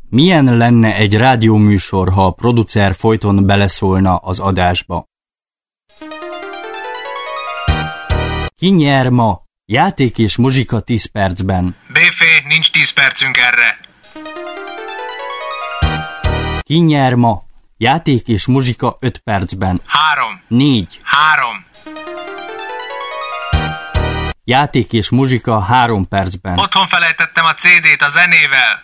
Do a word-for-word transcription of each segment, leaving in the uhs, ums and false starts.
Milyen lenne egy rádióműsor, ha a producer folyton beleszólna az adásba? Ki nyer ma? Játék és muzsika tíz percben. Béfé, nincs tíz percünk erre. Ki nyer ma? Játék és muzsika öt percben. Három. Négy. Három. Játék és muzsika három percben. Otthon felejtettem a cé dét a zenével.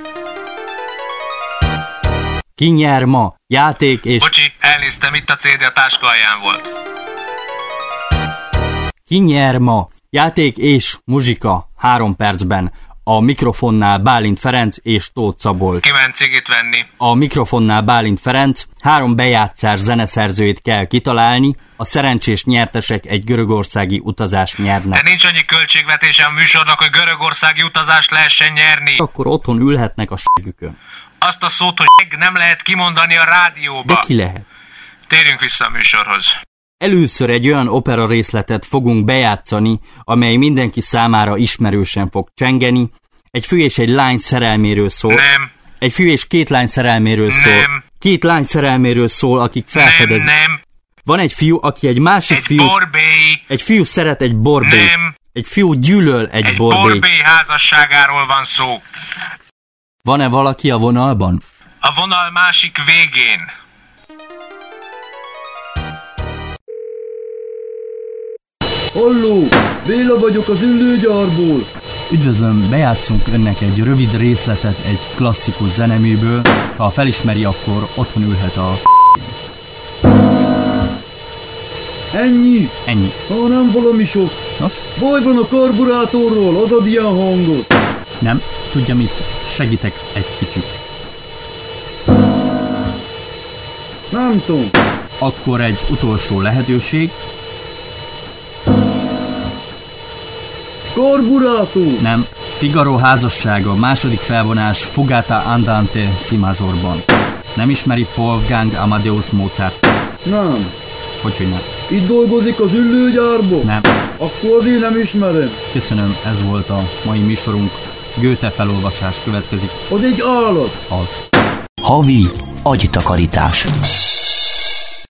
Ki nyer ma? Játék és... Bocsi, elnéztem, itt a cé dé a táska alján volt. Ki nyer ma? Játék és muzsika három percben. A mikrofonnál Bálint Ferenc és Tóth Szabolcs. Kiment cigit venni. A mikrofonnál Bálint Ferenc, három bejátszás zeneszerzőit kell kitalálni, a szerencsés nyertesek egy görögországi utazást nyernek. De nincs annyi költségvetése a műsornak, hogy görögországi utazást lehessen nyerni. Akkor otthon ülhetnek a s***ükön. Azt a szót, hogy nem lehet kimondani a rádióba. De ki lehet? Térjünk vissza a műsorhoz. Először egy olyan opera részletet fogunk bejátszani, amely mindenki számára ismerősen fog csengeni. Egy fű és egy lány szerelméről szól. Nem. Egy fű és két lány szerelméről Nem. szól. Két lány szerelméről szól, akik felfedezik. Nem, nem. Van egy fiú, aki egy másik Egy fiú... borbély. Egy fiú szeret egy borbélyt. Nem. Egy fiú gyűlöl egy, Egy borbélyt. borbély házasságáról van szó. Van-e valaki a vonalban? A vonal másik végén. Halló, Béla vagyok az Üllőgyárból. Üdvözlöm, bejátszunk önnek egy rövid részletet egy klasszikus zeneműből. Ha felismeri, akkor otthon ülhet a... Ennyi? Ennyi. Ha nem valami sok. Nos? Baj van a karburátorról, az ad ilyen hangot. Nem, tudja mit? Segítek egy kicsit. Nem tudom. Akkor egy utolsó lehetőség. Karburátor. Nem, Figaro házassága, második felvonás, Fugata Andante Si majorban. Nem ismeri Wolfgang Amadeus Mozart? Nem. Hogyhogy nem? Itt dolgozik az Üllőgyárból? Nem. Akkor azért nem ismerem. Köszönöm, ez volt a mai műsorunk. Goethe felolvasás következik. Az egy állat. Az. Havi agytakarítás.